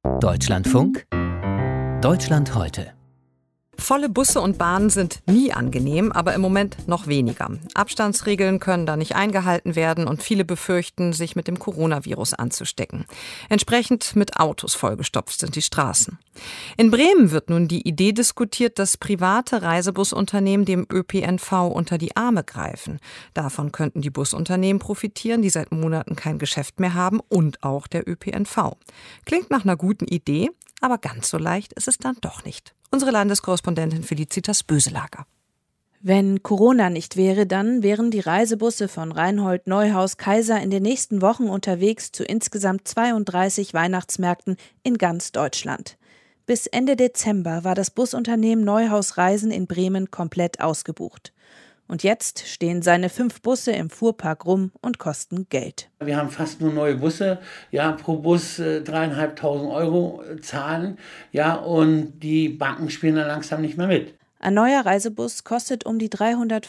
Deutschlandfunk, Deutschland heute. Volle Busse und Bahnen sind nie angenehm, aber im Moment noch weniger. Abstandsregeln können da nicht eingehalten werden und viele befürchten, sich mit dem Coronavirus anzustecken. Entsprechend mit Autos vollgestopft sind die Straßen. In Bremen wird nun die Idee diskutiert, dass private Reisebusunternehmen dem ÖPNV unter die Arme greifen. Davon könnten die Busunternehmen profitieren, die seit Monaten kein Geschäft mehr haben, und auch der ÖPNV. Klingt nach einer guten Idee, aber ganz so leicht ist es dann doch nicht. Unsere Landeskorrespondentin Felicitas Böselager. Wenn Corona nicht wäre, dann wären die Reisebusse von Reinhold Neuhaus Kaiser in den nächsten Wochen unterwegs zu insgesamt 32 Weihnachtsmärkten in ganz Deutschland. Bis Ende Dezember war das Busunternehmen Neuhaus Reisen in Bremen komplett ausgebucht. Und jetzt stehen seine 5 Busse im Fuhrpark rum und kosten Geld. Wir haben fast nur neue Busse, ja, pro Bus 3.500 Euro zahlen, ja, und die Banken spielen da langsam nicht mehr mit. Ein neuer Reisebus kostet um die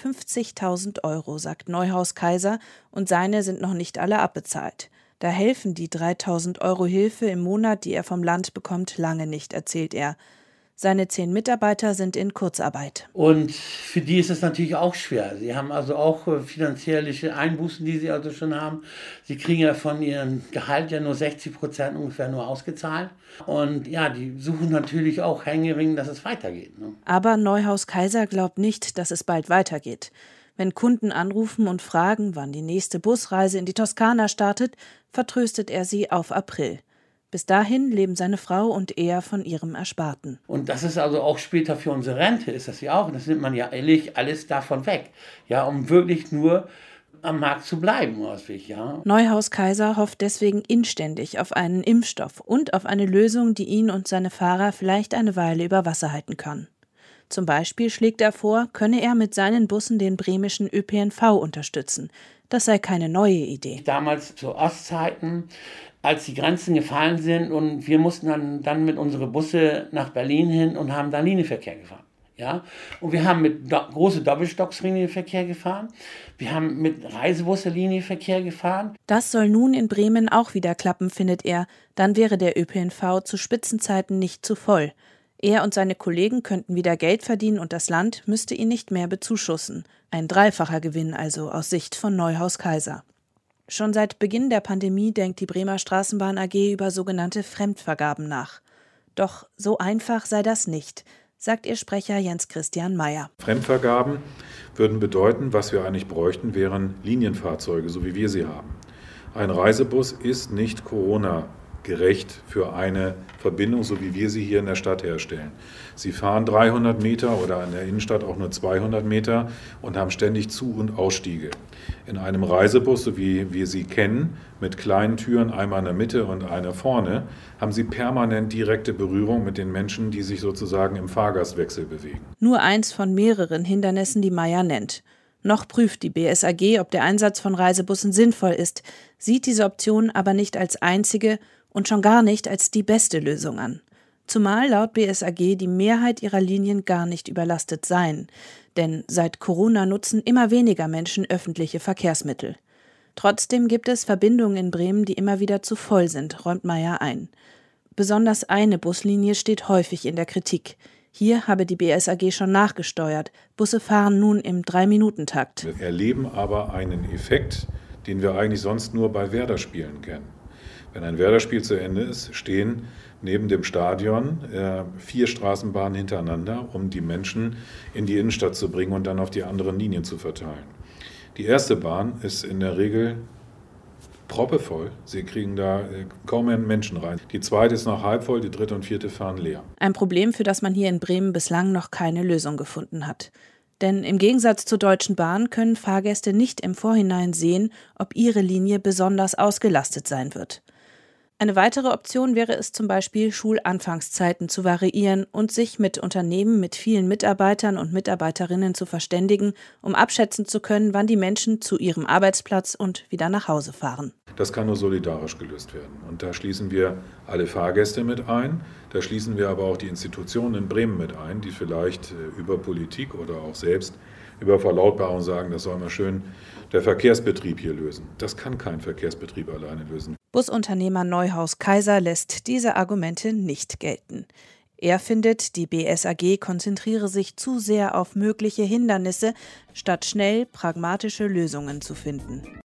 350.000 Euro, sagt Neuhaus Kaiser, und seine sind noch nicht alle abbezahlt. Da helfen die 3.000 Euro Hilfe im Monat, die er vom Land bekommt, lange nicht, erzählt er. Seine 10 Mitarbeiter sind in Kurzarbeit. Und für die ist es natürlich auch schwer. Sie haben also auch finanzielle Einbußen, die sie also schon haben. Sie kriegen ja von ihrem Gehalt ja nur 60% ungefähr nur ausgezahlt. Und ja, die suchen natürlich auch händeringend, dass es weitergeht. Ne? Aber Neuhaus Kaiser glaubt nicht, dass es bald weitergeht. Wenn Kunden anrufen und fragen, wann die nächste Busreise in die Toskana startet, vertröstet er sie auf April. Bis dahin leben seine Frau und er von ihrem Ersparten. Und das ist also auch später für unsere Rente, ist das ja auch. Das nimmt man ja ehrlich alles davon weg. Ja, um wirklich nur am Markt zu bleiben, ja. Neuhaus Kaiser hofft deswegen inständig auf einen Impfstoff und auf eine Lösung, die ihn und seine Fahrer vielleicht eine Weile über Wasser halten kann. Zum Beispiel schlägt er vor, könne er mit seinen Bussen den bremischen ÖPNV unterstützen. Das sei keine neue Idee. Damals zu Ostzeiten, als die Grenzen gefallen sind und wir mussten dann mit unseren Busse nach Berlin hin und haben da Linienverkehr gefahren. Ja? Und wir haben mit große Doppelstocks Linienverkehr gefahren. Wir haben mit Reisebusse Linienverkehr gefahren. Das soll nun in Bremen auch wieder klappen, findet er. Dann wäre der ÖPNV zu Spitzenzeiten nicht zu voll. Er und seine Kollegen könnten wieder Geld verdienen und das Land müsste ihn nicht mehr bezuschussen. Ein dreifacher Gewinn also aus Sicht von Neuhaus Kaiser. Schon seit Beginn der Pandemie denkt die Bremer Straßenbahn AG über sogenannte Fremdvergaben nach. Doch so einfach sei das nicht, sagt ihr Sprecher Jens Christian Meyer. Fremdvergaben würden bedeuten, was wir eigentlich bräuchten, wären Linienfahrzeuge, so wie wir sie haben. Ein Reisebus ist nicht Corona-gerecht für eine Verbindung, so wie wir sie hier in der Stadt herstellen. Sie fahren 300 Meter oder in der Innenstadt auch nur 200 Meter und haben ständig Zu- und Ausstiege. In einem Reisebus, so wie wir sie kennen, mit kleinen Türen, einmal in der Mitte und einer vorne, haben sie permanent direkte Berührung mit den Menschen, die sich sozusagen im Fahrgastwechsel bewegen. Nur eins von mehreren Hindernissen, die Meyer nennt. Noch prüft die BSAG, ob der Einsatz von Reisebussen sinnvoll ist, sieht diese Option aber nicht als einzige und schon gar nicht als die beste Lösung an. Zumal laut BSAG die Mehrheit ihrer Linien gar nicht überlastet seien. Denn seit Corona nutzen immer weniger Menschen öffentliche Verkehrsmittel. Trotzdem gibt es Verbindungen in Bremen, die immer wieder zu voll sind, räumt Meyer ein. Besonders eine Buslinie steht häufig in der Kritik. Hier habe die BSAG schon nachgesteuert. Busse fahren nun im 3-Minuten-Takt. Wir erleben aber einen Effekt, den wir eigentlich sonst nur bei Werder-Spielen kennen. Wenn ein Werder-Spiel zu Ende ist, stehen neben dem Stadion 4 Straßenbahnen hintereinander, um die Menschen in die Innenstadt zu bringen und dann auf die anderen Linien zu verteilen. Die erste Bahn ist in der Regel proppevoll. Sie kriegen da kaum mehr Menschen rein. Die zweite ist noch halb voll, die dritte und vierte fahren leer. Ein Problem, für das man hier in Bremen bislang noch keine Lösung gefunden hat. Denn im Gegensatz zur Deutschen Bahn können Fahrgäste nicht im Vorhinein sehen, ob ihre Linie besonders ausgelastet sein wird. Eine weitere Option wäre es zum Beispiel, Schulanfangszeiten zu variieren und sich mit Unternehmen mit vielen Mitarbeitern und Mitarbeiterinnen zu verständigen, um abschätzen zu können, wann die Menschen zu ihrem Arbeitsplatz und wieder nach Hause fahren. Das kann nur solidarisch gelöst werden. Und da schließen wir alle Fahrgäste mit ein, da schließen wir aber auch die Institutionen in Bremen mit ein, die vielleicht über Politik oder auch selbst über Verlautbarung sagen, das soll mal schön der Verkehrsbetrieb hier lösen. Das kann kein Verkehrsbetrieb alleine lösen. Busunternehmer Neuhaus Kaiser lässt diese Argumente nicht gelten. Er findet, die BSAG konzentriere sich zu sehr auf mögliche Hindernisse, statt schnell pragmatische Lösungen zu finden.